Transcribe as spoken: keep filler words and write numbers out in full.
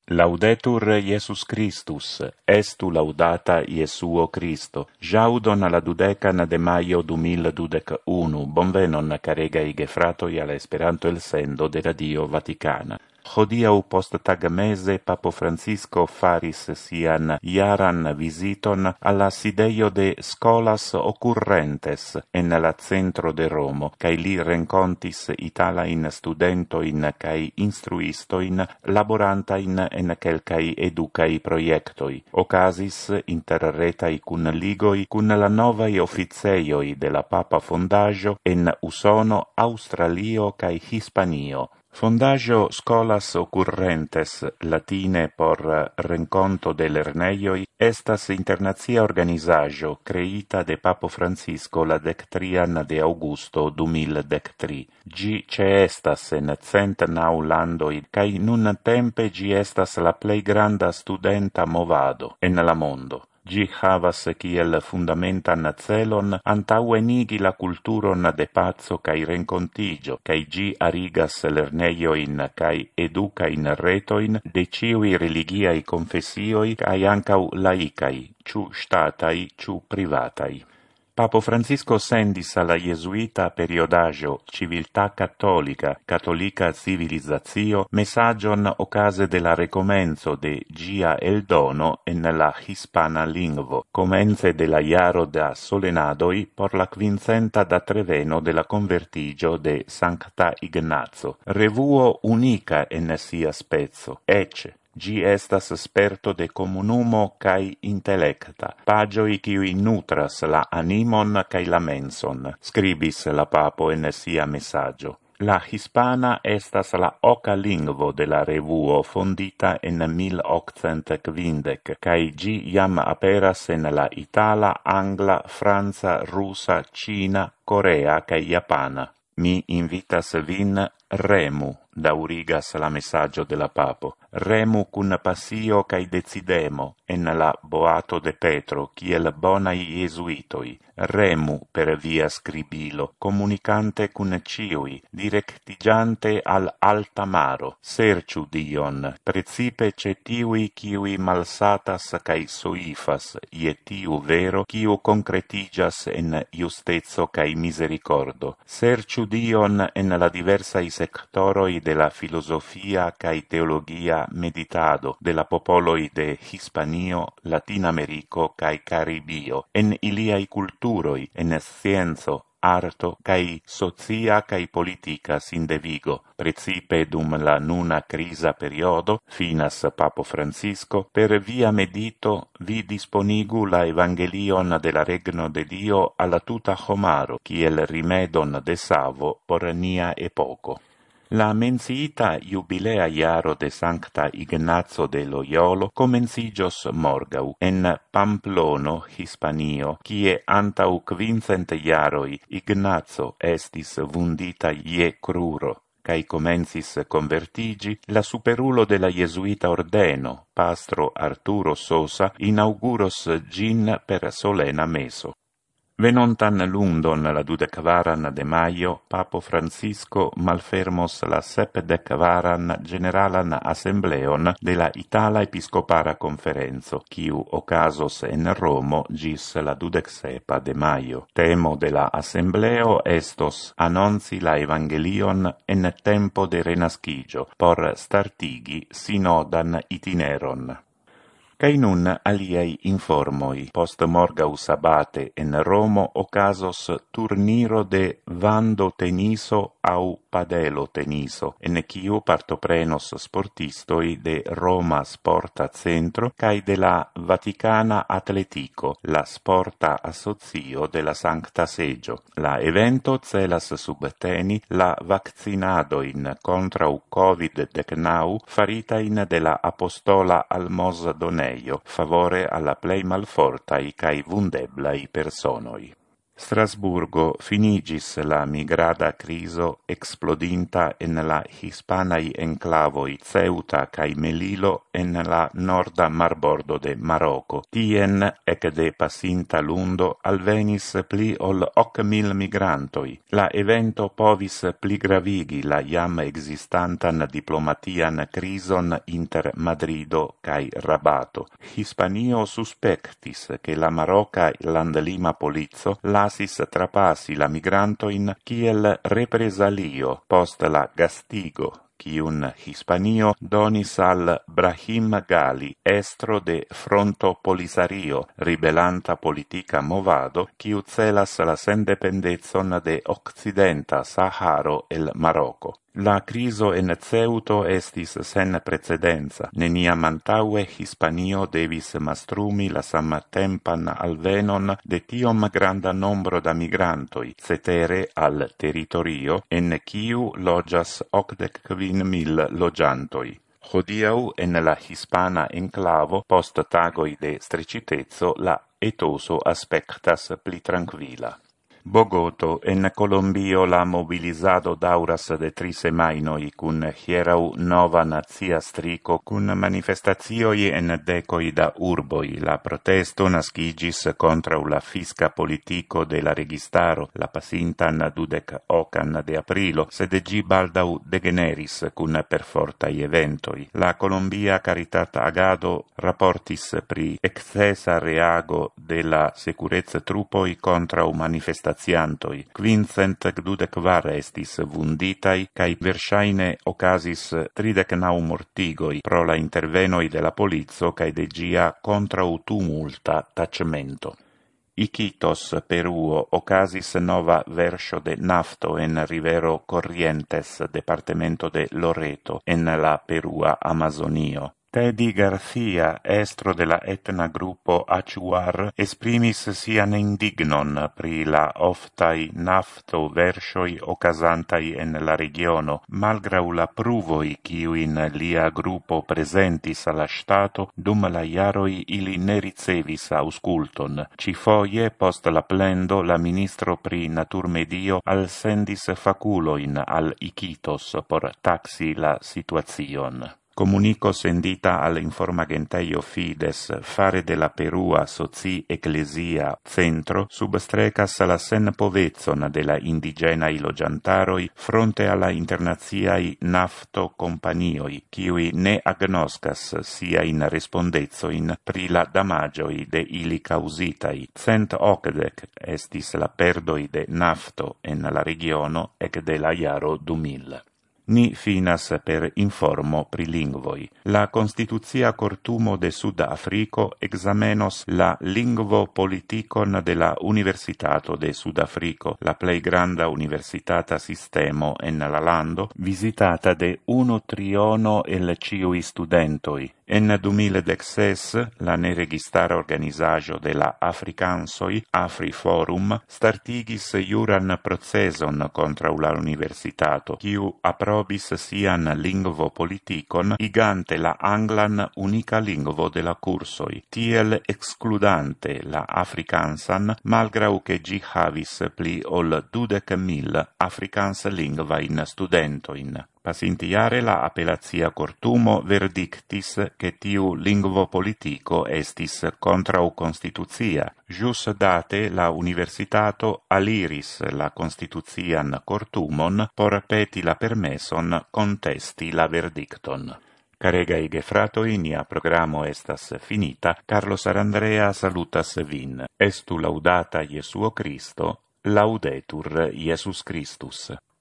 Laudetur Iesus Christus, estu laudata Iesuo Christo. Jaudon alla dudecan de maio du mil dudec unu. Bonvenon, caregai gefratoi, alla Esperanto el sendo de Radio Vaticana. Hodiau post tag mese Papo Francisco faris sian iaran visiton alla sideio de Scholas Occurrentes en la centro de Romo, cae li rencontis italain studentoin cae instruistoin laborantain en quelcai educai proiectoi. Ocasis interretai cun ligoi cun la novai officeioi de la Papa Fondaggio en Usono, Australio cae Hispanio. Fondaggio Scholas Occurrentes, latine por renconto de lerneioi, estas internazia organizaggio creita de Papo Francisco la dectrian de Augusto du mil dectri. Gi ceestas en cent nau landoi, cae nun tempe gi estas la plei granda studenta movado en la mondo. Gi havas kiel fundamentan celon antauenigi la culturon de pazzo cae rencontigio, cae gi arigas lerneioin cae educain retoin de ciui religiai confessioi cae ancau laicai, ciu statai, ciu privatai. Papo Francisco sendis alla Jesuita periodaggio Civiltà Cattolica, Cattolica Civilizatio, messagion ocase de la recomenzo de Gia el Dono en la hispana lingvo, comence de la iaro da solenadoi por la quincenta da treveno de la convertigio de Sancta Ignazio, revuo unica en sia spezzo, ecce. Gi estas sperto de comunumo cae intellecta, pagioi kiui nutras la animon cae la menson, scribis la papo en sia messaggio. La hispana estas la oca lingvo de la revuo fondita en mil octcent quindec, cae gi iam aperas en la itala, angla, franza, rusa, cina, corea cae japana. Mi invitas vin remu, daurigas la messaggio de la papo. Remu cun passio cae decidemo en la boato de Petro, kiel bonai jesuitoi. Remu per via scribilo, comunicante cun ciui, directigiante al alta maro. Serciu Dion, precipe cetiui kiui malsatas cae soifas, ie tiu vero, kiu concretigas en justezzo cae misericordo. Serciu Dion en la diversai sectoroi de la filosofia cae teologia meditado de la popoloi de Hispanio, Latinamerico cae Caribio, en iliai culturoi, en scienzo, arto, cae socia cae politica sindevigo, precipe dum la nuna crisa periodo, finas Papo Francisco, per via medito vi disponigu la evangelion de la regno de Dio alla tuta homaro, kiel rimedon de savo por nia epoco. La menciita jubilea iaro de Sancta Ignazio de Loyolo comencigios morgau en Pamplono, Hispanio, kie antau quincent iaroi Ignazio estis vundita ie cruro, cae comencis convertigi, la superulo de la Jesuita ordeno, pastro Arturo Sosa, inauguros gin per solena meso. Venontan lundon la dudecvaran de maio, Papo Francisco malfermos la sepdecvaran generalan assembleon de la Itala Episcopara Conferenzo, quiu ocasos en Romo gis la dudecsepa de maio. Temo de la assembleo estos annonci la evangelion en tempo de renascigio, por startigi sinodan itineron. Cae nun aliei informoi, post morgau sabate en Romo ocasos turniro de vando teniso au padelo teniso, en quiu partoprenos sportistoi de Roma Sporta Centro cae de la Vaticana Atletico, la sporta associo de la Sancta Seggio. La evento celas subteni la vaccinadoin contra u covid decnau faritain de la Apostola Almos Doneio, favore alla plei malfortai cae vundeblai personoi. Strasburgo finigis la migrada criso explodinta en la hispanai enclavoi Ceuta cae Melilo en la norda marbordo de Marocco. Tien, ec de passinta lundo, alvenis pli ol hoc mil migrantoi. La evento povis pli gravigi la iam existantan diplomatian crison inter Madrido cae Rabato. Hispanio suspectis che la Marocca landlima polizzo lasis trapassi la migrantoin kiel represalio post la gastigo quiun Hispanio donis al Brahim Gali, estro de Fronto Polisario, ribelanta politica movado, quiu celas la sendependezon de Occidenta Saharo el Marocco. La criso en Ceuto estis sen precedenza. Neniam antaue Hispanio devis mastrumi la samtempan alvenon de tiom granda nombro da migrantoi, cetere al territorio, en quiu logias ocdec quin mil logiantoi. Hodiau en la hispana enclavo, post tagoi de stricitezzo, la etoso aspectas pli tranquila. Bogoto, en Colombio la mobilizado dauras de tri semainoi cun hierau nova nazia strico cun manifestatioi en decoi da urboi. La protesto nascigis contra la fisca politico de la registaro, la pasintan dudec ocan de aprilo, sed gi baldau degeneris cun perfortai eventoi. La Colombia Caritat Agado rapportis pri excesa reago de la securezza trupoi contra u manifestatioi Quincent dudec var estis vunditai, cae versaine ocasis tridec nau mortigoi pro la intervenoi de la polizzo cae de gia contra u tumulta tacemento. Iquitos, Peruo, ocasis nova versio de nafto en Rivero Corrientes, departamento de Loreto, en la Perua Amazonio. Teddy Garcia, estro de la etna gruppo Achuar, esprimis sian indignon pri la oftai nafto versioi ocasantai en la regiono, malgrau la pruvoi quiuin lia gruppo presentis alla stato, dum la iaroi ili ne ricevis ausculton. Cifoie, post la plendo, la ministro pri naturmedio alsendis faculoin al Iquitos por taxi la situazion. Comunico sendita al informagenteio Fides fare de la Perua Soci Ecclesia Centro substrecas la senpovezon de la indigenai logiantaroi fronte alla internaziai nafto companioi, kiui ne agnoscas sia in respondezoin pri la damagioi de ili causitai. Cent ocdec estis la perdoi de nafto en la regiono ec de la iaro du mil. Ni finas per informo pri lingvoi. La Constituzia Cortumo de Sud-Africo examenos la lingvo politikon de la Universitato de Sud-Africo, la plei granda universitata sistemo en la lando, visitata de unu triono el ciui studentoi. En du mil dexes, la neregistara organizajo de la Africansoi, AfriForum, startigis juran proceson contra la universitato, quiu aprobis sian lingvo politikon, igante la anglan unica lingvo de la cursoi, tiel excludante la Afrikansan, malgrau che gi havis pli ol dudec mil Afrikans lingvain studentoin. Pasintiare la appellazia Cortumo verdictis che tiu lingvo politico estis contrau constituzia. Jus date la universitato aliris la constituzian Cortumon por peti la permeson contesti la verdicton. Caregai gefratoi, nia programo estas finita. Carlos Arandrea salutas vin. Estu laudata Jesuo Christo, laudetur Iesus Christus.